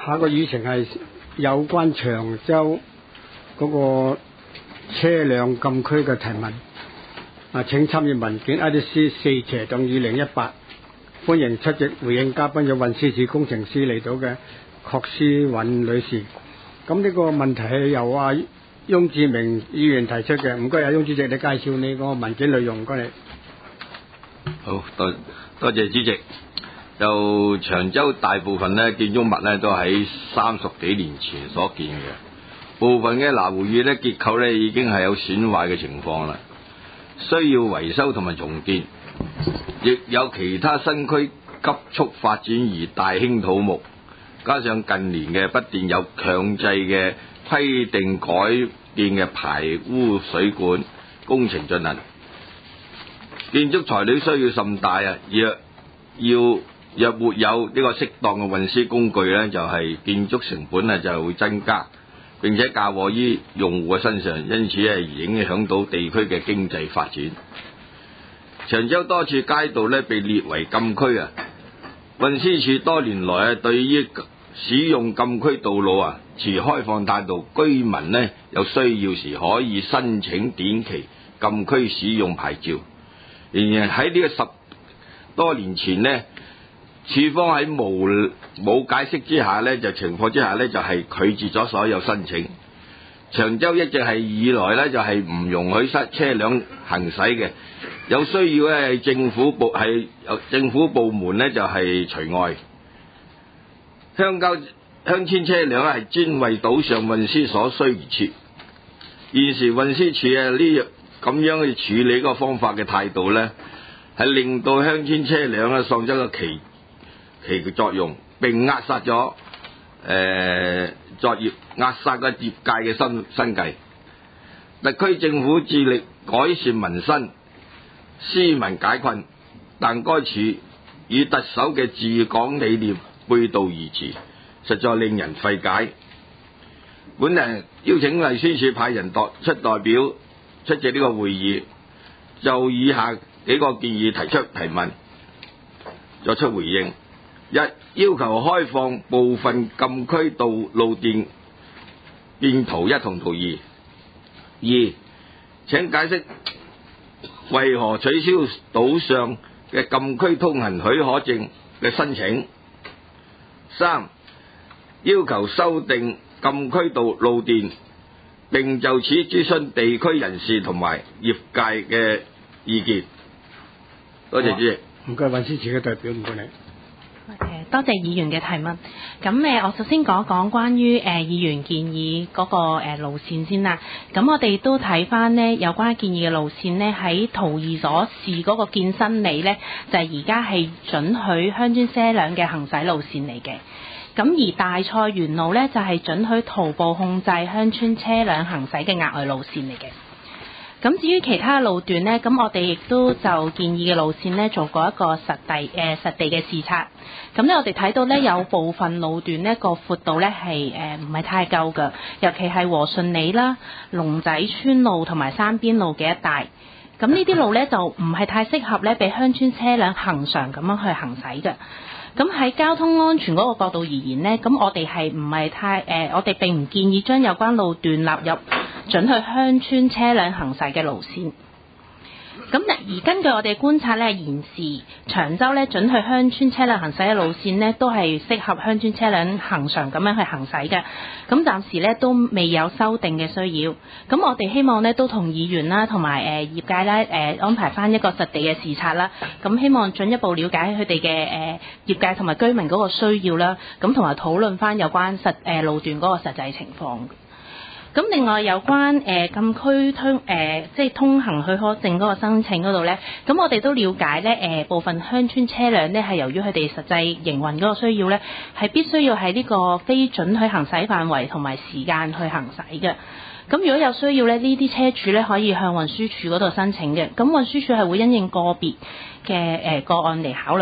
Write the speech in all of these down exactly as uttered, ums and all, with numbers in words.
下個議程係有關長洲嗰個車輛禁區嘅提問。啊，請參閱文件 I D C 四斜檔二零一八。歡迎出席回應嘉賓有運輸署工程師嚟到嘅郝思韻女士。咁呢個問題係由阿翁志明議員提出嘅，唔該阿翁主席，你介紹你個文件內容，唔該你。 好多多謝主席。就長洲大部分咧建築物咧都喺三十幾年前所建嘅，部分嘅拿湖語咧結構咧已經係有損壞嘅情況啦，需要維修同埋重建。亦有其他新區急速發展而大興土木，加上近年嘅不斷有強制嘅規定改建嘅排污水管工程進行，建築材料需要甚大啊！若要若沒有呢個適當嘅運輸工具呢，就係、是、建築成本啊就會增加，並且嫁禍於用戶嘅身上，因此係影響到地區嘅經濟發展。長洲多處街道咧被列為禁區啊！運輸署多年來啊，對於使用禁區道路啊持開放態度，居民呢有需要時可以申請短期禁區使用牌照。然而喺呢個十多年前呢，署方喺冇冇解釋之下呢，就情況之下呢，就係、是、拒絕咗所有申請。長洲一直係以來呢，就係、是、唔容許塞車輛行駛嘅。有需要咧，政府部係政府部門咧就係除外。鄉郊鄉村車輛咧係專為島上運輸所需而設。現時運輸署啊呢咁樣去處理嗰個方法嘅態度咧，係令到鄉村車輛咧喪失個其其嘅作用，並扼殺咗誒作業扼殺個業界嘅生生計。特區政府致力改善民生，施民解困，但該處與特首嘅治港理念背道而馳，實在令人費解。本人邀請運輸署派人代出代表出席呢個會議，就以下幾個建議提出提問，作出回應。一、要求開放部分禁區道路段變圖一同圖二。二、請解釋為何取消島上嘅禁區通行許可證嘅申請？三、要求修訂禁區道路段，並就此諮詢地區人士同埋業界嘅意見。多謝主席。 唔該，運輸署嘅代表，唔該你。 誒，多謝議員嘅提問。咁誒，我首先講講關於誒議員建議嗰個誒路線先啦。咁我哋都睇翻呢有關建議嘅路線呢，喺圖二所示嗰個健身里呢，就係而家係准許鄉村車輛嘅行駛路線嚟嘅。咁而大菜園路呢，就係准許徒步控制鄉村車輛行駛嘅額外路線嚟嘅。咁至於其他路段呢，咁我哋亦都就建議嘅路線呢做過一個實地誒、呃、實地嘅視察。咁呢，我哋睇到呢有部分路段呢個闊度呢係誒唔係太夠㗎，尤其係和順里啦、龍仔村路同埋山邊路嘅一帶。咁呢啲路呢，就唔係太適合呢俾鄉村車輛行常咁樣去行駛嘅。咁喺交通安全嗰個角度而言呢，咁我哋係唔係太誒、呃，我哋並唔建議將有關路段納入准許鄉村車輛行駛嘅路線。咁而根據我哋觀察咧，現時長洲咧准許鄉村車輛行駛嘅路線呢，都係適合鄉村車輛行常咁樣去行駛嘅。咁暫時咧都未有修訂嘅需要。咁我哋希望咧都同議員啦，同埋誒業界咧誒、呃、安排翻一個實地嘅視察啦。咁希望進一步了解佢哋嘅誒業界同埋居民嗰個需要啦。咁同埋討論翻有關實誒、呃、路段嗰個實際情況。咁另外有關誒、呃、禁區通誒、呃、即係通行許可證嗰個申請嗰度咧，咁我哋都了解咧誒、呃、部分鄉村車輛咧係由於佢哋實際營運嗰個需要咧，係必須要喺呢個非准許行駛範圍同埋時間去行駛嘅。咁如果有需要咧，呢啲車主咧可以向運輸署嗰度申請嘅。咁運輸署係會因應個別嘅誒、呃、個案嚟考慮嘅。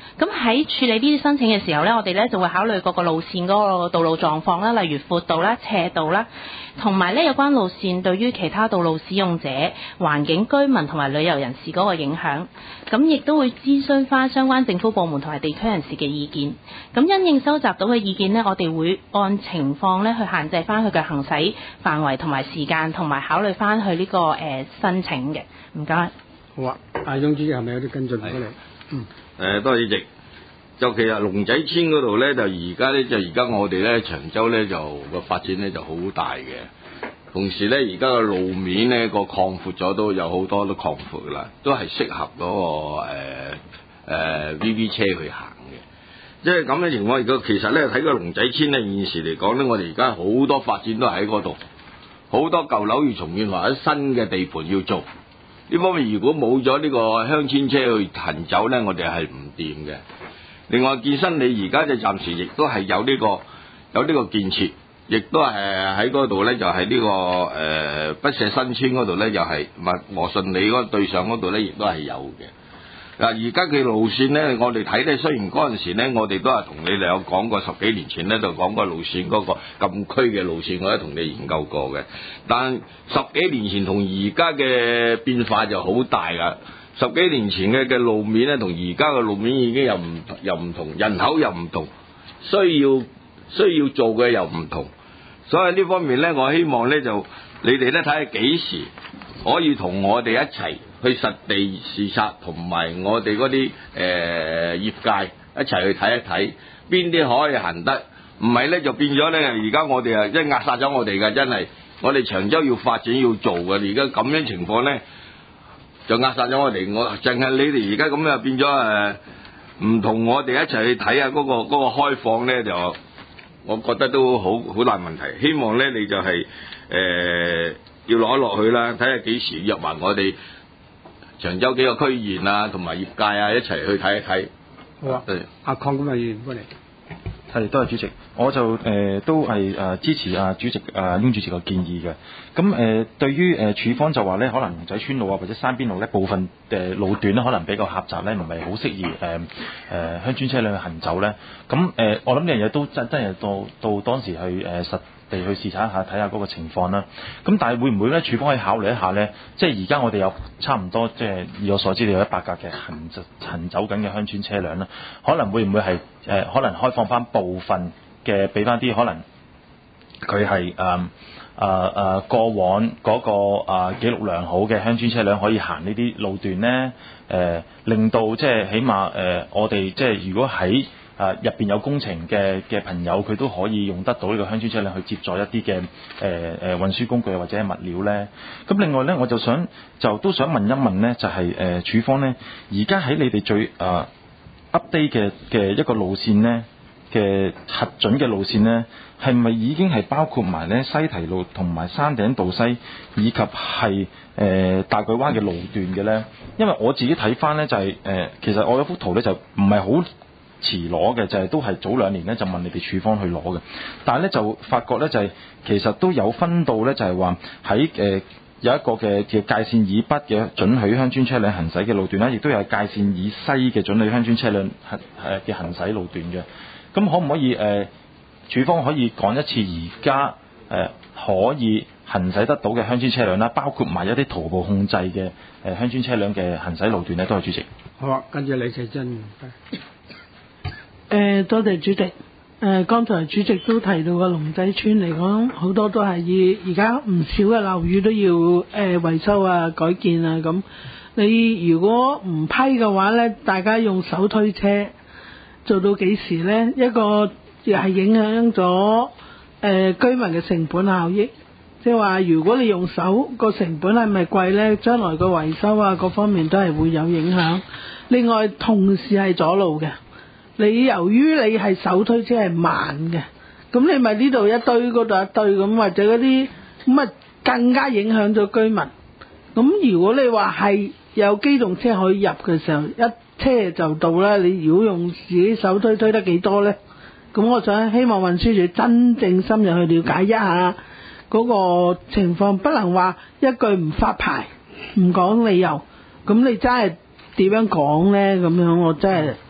咁喺處理呢啲申請嘅時候呢，我哋呢就會考慮各個路線嗰個道路狀況啦，例如闊度啦、斜度啦，同埋呢有關路線對於其他道路使用者、環境居民同埋旅遊人士嗰個影響。咁亦都會諮詢翻相關政府部門同埋地區人士嘅意見。咁因應收集到嘅意見呢，我哋會按情況呢去限制翻佢嘅行駛範圍同埋時間，同埋考慮翻佢呢個誒、呃、申請嘅。唔該。 好啊，阿翁主席係咪有啲跟進過嚟？嗯。 誒，多謝主席。就其實龍仔村嗰度咧，就而家咧就而家我哋咧長洲咧就個發展咧就好大嘅，同時咧而家個路面咧個擴闊咗，都有好多都擴闊噶啦，都係適合嗰、那個誒誒、呃呃、V V 車去行嘅。即係咁嘅情況，如果其實咧睇個龍仔村咧現時嚟講咧，我哋而家好多發展都喺嗰度，好多舊樓要重建或者新嘅地盤要做。呢方面如果冇咗呢個鄉村車去行走咧，我哋係唔掂嘅。另外健身里而家就暫時亦都係有呢、這個有呢個建設，亦都係喺嗰度咧，就係、是、呢、這個誒、呃、北社新村嗰度咧，又係唔係和順里嗰對上嗰度咧，亦都係有嘅。嗱，而家嘅路線咧，我哋睇咧，雖然嗰陣時咧，我哋都係同你哋有講過，十幾年前咧就講過路線嗰、那個禁區嘅路線，我都同你研究過嘅。但十幾年前同而家嘅變化就好大噶。十幾年前嘅嘅路面咧，同而家嘅路面已經又唔又唔同，人口又唔同，需要需要做嘅又唔同，所以呢方面咧，我希望咧就你哋咧睇下幾時可以同我哋一齊去實地視察，同埋我哋嗰啲誒業界一齊去睇一睇邊啲可以行得，唔係咧就變咗咧，而家我哋啊即係壓殺咗我哋嘅，真係我哋長洲要發展要做嘅，而家咁樣情況咧。就壓殺咗我哋，我淨係你哋而家咁啊變咗誒，唔同我哋一齊去睇下嗰個嗰個開放咧，就我覺得都好好大問題。希望咧你就係、是、誒、呃、要攞落去啦，睇下幾時約埋我哋長洲幾個區議員啊，同埋業界啊一齊去睇一睇。 好啊，阿鄺咁啊，議員過嚟。 係，多謝主席。我就誒、呃、都係誒、呃、支持啊主席啊翁主席嘅建議嘅。咁誒、呃、對於誒署方就話咧，可能龍仔村路啊或者山邊路咧部分誒路段咧可能比較狹窄咧，唔係好適宜誒誒、呃、鄉村車輛去行走咧。咁誒、呃、我諗呢樣嘢都真真係到到當時去誒、呃、實地去視察一下，睇下嗰個情況啦。咁但係會唔會咧署方可以考慮一下咧？即係而家我哋有差唔多即係以我所知，有一百架嘅行行走緊嘅鄉村車輛啦，可能會唔會係誒、呃、可能開放翻部分嘅俾翻啲可能佢係誒誒誒過往嗰、那個誒、呃、記錄良好嘅鄉村車輛可以行呢啲路段咧？誒、呃、令到即係起碼誒、呃、我哋即係如果喺誒入邊有工程嘅嘅朋友，佢都可以用得到呢個鄉村車輛去接載一啲嘅誒誒運輸工具或者係物料咧。咁另外咧，我就想就都想問一問咧，就係誒署方咧，而家喺你哋最誒、呃、update 嘅嘅一個路線咧嘅核准嘅路線咧，係咪已經係包括埋咧西堤路同埋山頂道西以及係誒、呃、大舉灣嘅路段嘅咧？因為我自己睇翻咧就係、是、誒、呃，其實我有幅圖咧就唔係好遲攞嘅，就係、是、都係早兩年咧就問你哋署方去攞嘅，但係咧就發覺咧就係、是、其實都有分到咧，就係話喺誒有一個嘅嘅界線以北嘅准許鄉村車輛行駛嘅路段啦，亦都有界線以西嘅准許鄉村車輛行誒嘅行駛路段嘅。咁可唔可以誒署、呃、方可以講一次而家誒可以行駛得到嘅鄉村車輛啦，包括埋一啲徒步控制嘅誒、呃、鄉村車輛嘅行駛路段咧？多謝主席。 好啊，跟住李世珍。 誒、呃，多謝主席。誒、呃，剛才主席都提到個龍仔村嚟講，好多都係以而家唔少嘅樓宇都要誒維、呃、修啊、改建啊咁。你如果唔批嘅話咧，大家用手推車做到幾時咧？一個亦係影響咗誒、呃、居民嘅成本效益。即係話，如果你用手個成本係咪貴咧？將來個維修啊各方面都係會有影響。另外，同時係阻路嘅。你由於你係手推車係慢嘅，咁你咪呢度一堆嗰度一堆咁，或者嗰啲咁啊更加影響咗居民。咁如果你話係有機動車可以入嘅時候，一車就到啦。你如果用自己手推推得幾多呢？咁我想希望運輸署真正深入去了解一下嗰個情況，不能話一句唔發牌唔講理由，咁你真係點樣講呢？咁樣我真係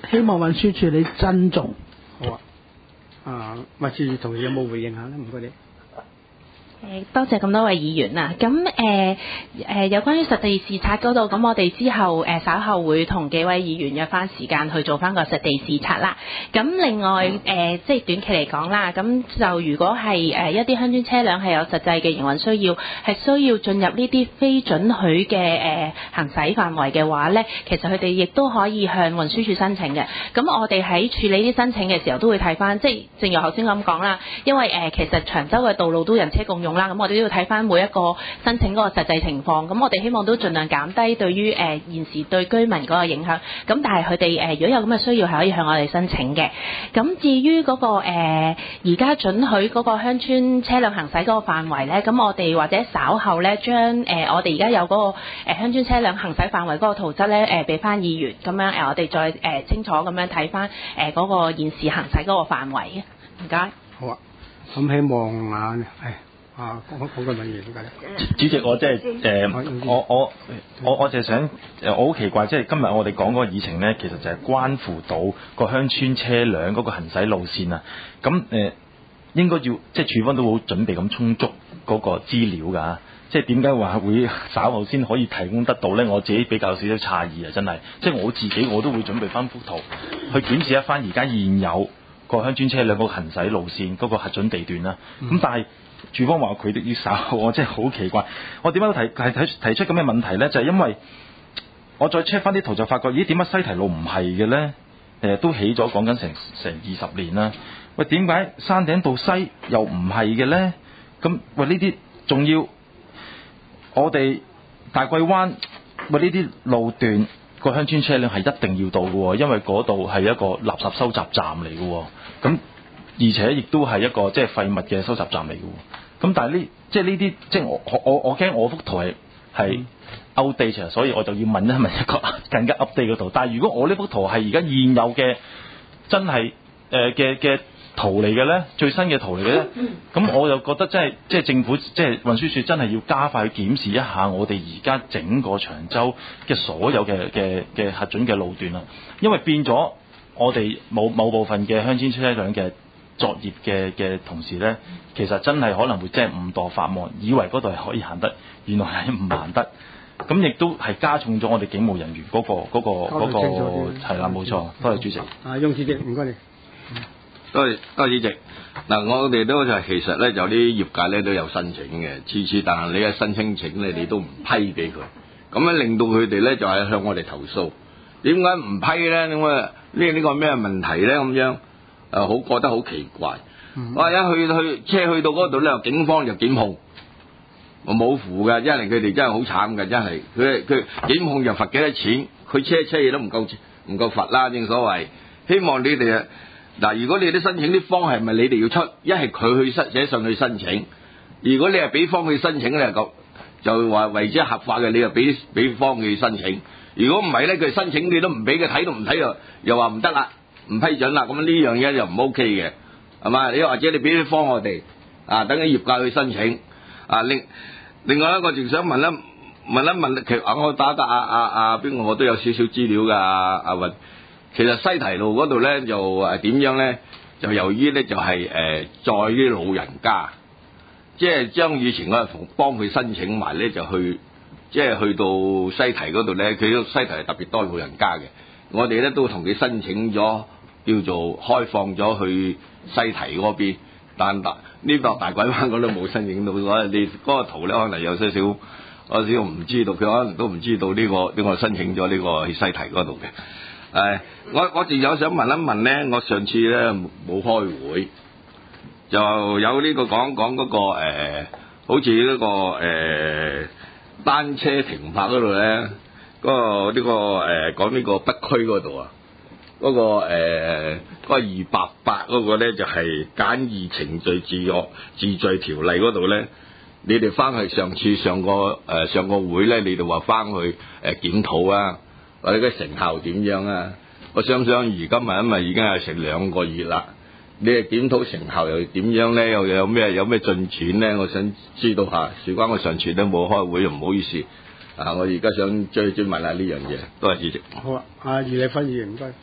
希望運輸署你珍重。 好啊，啊，麥志義同事有冇回應下咧？唔該你。 誒多謝咁多位議員啊！咁誒誒有關於實地視察嗰度，咁我哋之後誒、呃、稍後會同幾位議員約翻時間去做翻個實地視察啦。咁另外誒、呃、即係短期嚟講啦，咁就如果係誒、呃、一啲鄉村車輛係有實際嘅營運需要，係需要進入呢啲非准許嘅誒、呃、行駛範圍嘅話咧，其實佢哋亦都可以向運輸署申請嘅。咁我哋喺處理啲申請嘅時候都會睇翻，即係正如頭先咁講啦，因為誒、呃、其實長洲嘅道路都人車共用啦，咁我哋都要睇翻每一個申請嗰個實際情況，咁我哋希望都盡量減低對於誒、呃、現時對居民嗰個影響，咁但係佢哋誒如果有咁嘅需要係可以向我哋申請嘅。咁至於嗰、那個誒而家准許嗰個鄉村車輛行駛嗰個範圍咧，咁我哋或者稍後咧將誒我哋而家有嗰、那個誒、呃、鄉村車輛行駛範圍嗰個圖則咧誒俾翻議員，咁樣誒、呃、我哋再誒、呃、清楚咁樣睇翻誒嗰個現時行駛嗰個範圍嘅。唔該。 好啊，咁希望啊，係。啊，講講個問題點解咧？ 主席，我即係誒，我我我我就係想誒，我好奇怪，即係今日我哋講嗰個議程咧，其實就係關乎到個鄉村車輛嗰個行駛路線啊。咁誒、呃，應該要即係處方都好準備咁充足嗰個資料㗎。即係點解話會稍後先可以提供得到咧？我自己比較少少詫異啊，真係。即係我自己我都會準備翻幅圖去檢視一翻而家現有個鄉村車輛嗰個行駛路線嗰個核准地段啦。咁、嗯、但係署方話佢哋要稍，我真係好奇怪。我點解提提提提出咁嘅問題咧？就係、是、因為我再 check 翻啲圖就發覺，咦點解西堤路唔係嘅咧？誒都起咗講緊成成二十年啦。喂，點解山頂道西又唔係嘅咧？咁喂呢啲仲要我哋大桂灣喂呢啲路段個鄉村車輛係一定要到嘅，因為嗰度係一個垃圾收集站嚟嘅。咁而且亦都係一個即係廢物嘅收集站嚟嘅。咁但係呢，即係呢啲，即係我我我驚我幅圖係係 outdate，所以我就要問一問一個更加 update 嘅圖。但係如果我呢幅圖係而家現有嘅真係誒嘅嘅圖嚟嘅咧，最新嘅圖嚟嘅咧，咁我就覺得真係即係政府即係運輸署真係要加快去檢視一下我哋而家整個長洲嘅所有嘅嘅嘅核准嘅路段啦，因為變咗我哋某某部分嘅鄉村車輛嘅作業嘅嘅同事咧，其實真係可能會即係誤墮法網，以為嗰度係可以行得，原來係唔行得。咁亦都係加重咗我哋警務人員嗰、嗰個嗰、嗰個嗰、嗰個係啦，冇錯。多謝主席。 啊，翁主席，唔該你。 多謝多謝主席。嗱，我哋都就係其實咧，有啲業界咧都有申請嘅，次次但係你一申請請咧，你都唔批俾佢，咁樣令到佢哋咧就係向我哋投訴。點解唔批咧？點解呢呢個咩問題咧？咁樣誒，好覺得好奇怪。我一去去車去到嗰度咧，警方就檢控。我冇符㗎，因為佢哋真係好慘㗎，真係佢佢檢控就罰幾多錢，佢車車嘢都唔夠唔夠罰啦。正所謂，希望你哋啊嗱，如果你啲申請啲方係咪你哋要出，一係佢去申寫上去申請。如果你係俾方去申請咧，就就話為之合法嘅，你就俾俾方去申請。如果唔係咧，佢申請你都唔俾佢睇都唔睇又又話唔得啦，唔批准啦，咁呢樣嘢就唔 OK 嘅，係嘛？你或者你俾啲方我哋啊，等啲業界去申請啊，另。另外咧，我仲想問一問一問，其實我打打阿阿阿邊個，我都有少少資料噶。阿阿雲，其實西堤路嗰度咧就誒點樣咧？就由於咧就係誒載啲老人家，即係將以前嗰個幫佢申請埋咧，就去即係去到西堤嗰度咧，佢個西堤係特別多老人家嘅。我哋咧都同佢申請咗，叫做開放咗去西堤嗰邊。但大呢個大鬼灣我都冇申請到，我你嗰個圖咧可能有少少，有少少唔知道，佢可能都唔知道呢、這個呢、這個申請咗呢個去西堤嗰度嘅。誒、呃，我我仲有想問一問咧，我上次咧冇開會，就有呢個講講嗰個誒、呃，好似呢、這個誒、呃、單車停泊嗰度咧，嗰、那個呢、這個誒講呢個北區嗰度啊。嗰、那個誒嗰、呃那個二百八嗰個咧就係、是、簡易程序治惡治罪條例嗰度咧，你哋翻去上次上個誒、呃、上個會咧，你哋話翻去誒、呃、檢討啊，或者個成效點樣啊？我想想而今日因為已經係成兩個月啦，你哋檢討成效又點樣咧？又有咩有咩進展咧？我想知道下。事關我上次都冇開會，唔好意思啊！我而家想追追問下呢樣嘢，多謝主席。 好啊，阿余麗芬議員唔該。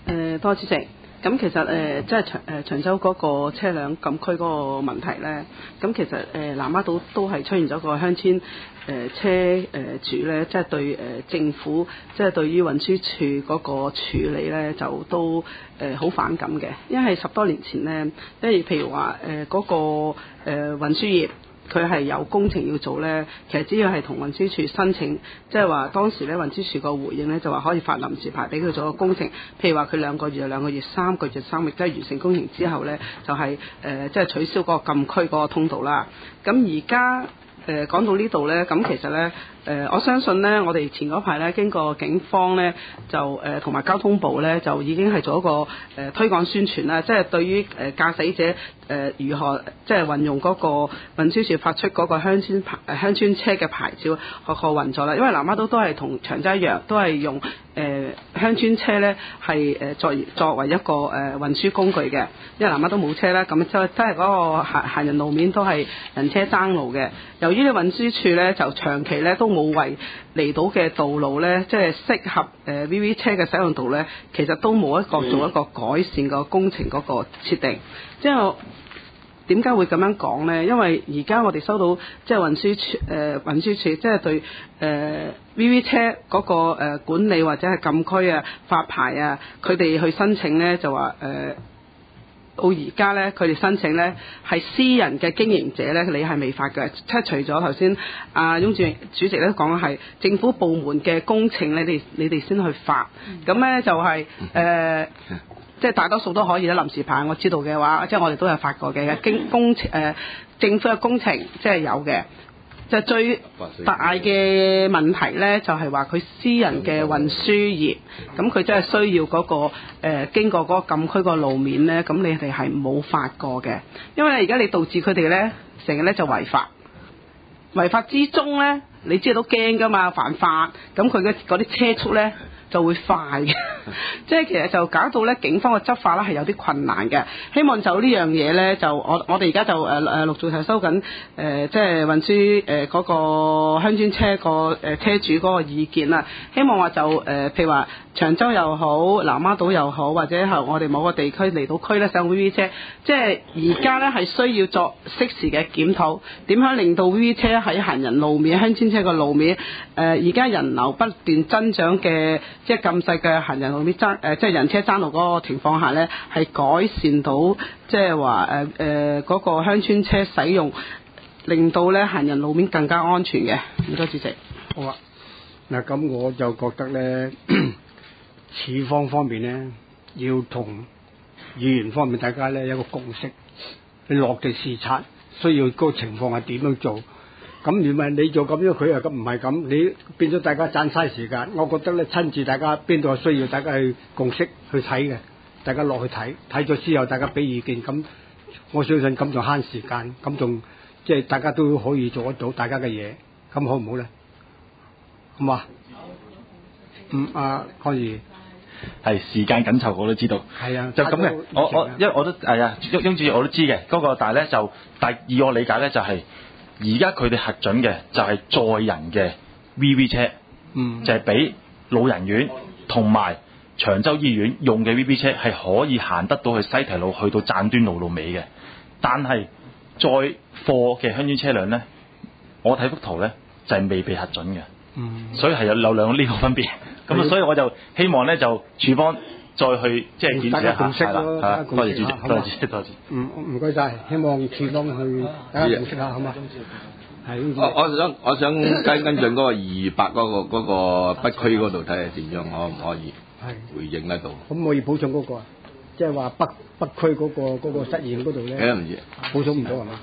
誒，多謝主席。咁其實誒、呃，即係長誒長洲嗰個車輛禁區嗰個問題咧，咁其實誒、呃、南丫島都係出現咗個鄉村誒、呃、車誒、呃、主咧，即係對誒、呃、政府，即係對於運輸署嗰個處理咧，就都誒好、呃、反感嘅，因為十多年前咧，即係譬如話誒嗰個誒、呃、運輸業。佢係有工程要做呢，其實只要係同運輸署申請，即係話當時咧運輸署個回應呢，就話可以發臨時牌俾佢做個工程，譬如話佢兩個月、兩個月、三個月、三個月，即係完成工程之後呢，就係誒即係取消嗰個禁區嗰個通道啦。咁而家誒講到呢度呢，咁其實呢，誒、呃、我相信呢，我哋前嗰排呢，經過警方呢，就誒同埋交通部呢，就已經係做一個誒、呃、推廣宣傳啦，即係對於誒駕駛者。誒、呃、如何即係運用嗰個運輸署發出嗰個鄉村牌誒鄉村車嘅牌照學學運作啦，因為南丫島都係同長洲一樣，都係用誒、呃、鄉村車咧係誒作作為一個誒、呃、運輸工具嘅，因為南丫島冇車啦，咁就即係嗰個行行人路面都係人車爭路嘅。由於呢運輸署咧就長期咧都冇為離島嘅道路咧，即係適合誒、呃、V V 車嘅使用度咧，其實都冇一個做一個改善個工程嗰個設定，即係。點解會咁樣講呢？因為而家我哋收到即係運輸處誒、呃、運輸處即係對誒、呃、V V 車嗰、那個、呃、管理或者係禁區啊發牌啊，佢哋去申請呢，就話誒、呃、到而家呢，佢哋申請呢係私人嘅經營者呢，你係未發嘅。即係除咗頭先阿翁主主席咧講係政府部門嘅工程，你哋你哋先去發。咁呢就係、是、誒。呃即係大多數都可以啦，臨時牌我知道嘅話，即係我哋都有發過嘅。經工程誒、呃、政府嘅工程即係有嘅，就最大嘅問題咧，就係話佢私人嘅運輸業，咁佢真係需要嗰、那個誒、呃、經過嗰個禁區個路面咧，咁你哋係冇發過嘅，因為而家你導致佢哋咧成日咧就違法，違法之中咧，你知道都驚㗎嘛，犯法，咁佢嘅嗰啲車速咧。就會快嘅，即係其實就搞到咧警方嘅執法咧係有啲困難嘅。希望就呢樣嘢咧，就我我哋而家就誒誒陸續係收緊誒、呃，即係運輸誒嗰個鄉村車個誒、呃、車主嗰個意見啦。希望話就誒、呃，譬如話長洲又好，南丫島又好，或者係我哋某個地區離島區咧使用 V V 車，即係而家咧係需要作適時嘅檢討，點樣令到 V V 車喺行人路面、鄉村車個路面誒，而、呃、家人流不斷增長嘅。即係咁細嘅行人路面爭誒，即係人車爭路嗰個情況下咧，係改善到即係話誒誒嗰個鄉村車使用，令到咧行人路面更加安全嘅。唔該，主席。 好啊，嗱咁我就覺得咧，處方方面咧要同議員方面大家咧有一個共識，你落地視察，需要嗰個情況係點樣做。咁唔係你做咁樣，佢又咁唔係咁，你變咗大家盞嘥時間。我覺得咧，親自大家邊度係需要，大家去共識去睇嘅，大家落去睇，睇咗之後大家俾意見，咁我相信咁仲慳時間，咁仲即係大家都可以做得到大家嘅嘢，咁好唔好咧？好嘛？嗯，阿康儀係時間緊湊，我都知道。係啊，就咁嘅。我我因為我都係啊，翁翁主席我都知嘅嗰、那個，但係咧就但以我理解咧就係、是。而家佢哋核准嘅就係載人嘅 V V 車，嗯，就係俾老人院同埋長洲醫院用嘅 V V 車係可以行得到去西堤路去到贊端路路尾嘅，但係載貨嘅鄉村車輛咧，我睇幅圖咧就係、是、未被核准嘅，嗯，所以係有有兩呢個分別，咁啊，所以我就希望咧就處方再去即係檢視一下，係啦，係多謝主席，多謝多謝。 嗯，唔該晒，希望處方去大家認識下，好嘛？係。 我我想我想跟跟進嗰個二二八嗰個嗰個北區嗰度睇下點樣，可唔可以回應得到？ 可唔可以補充嗰個啊？即係話北北區嗰個嗰個實驗嗰度咧？ 誒唔知， 補充唔到係嘛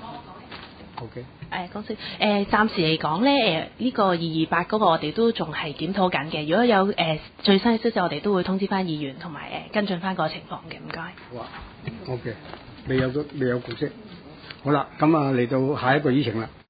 ？OK。 誒，講先誒，暫時嚟講咧，誒、這、呢個二二八嗰個我哋都仲係檢討緊嘅。如果有誒、呃、最新嘅消息，我哋都會通知翻議員同埋誒跟進翻個情況嘅。唔該。 好啊 OK，未有都未有共識。好啦，咁啊嚟到下一個議程啦。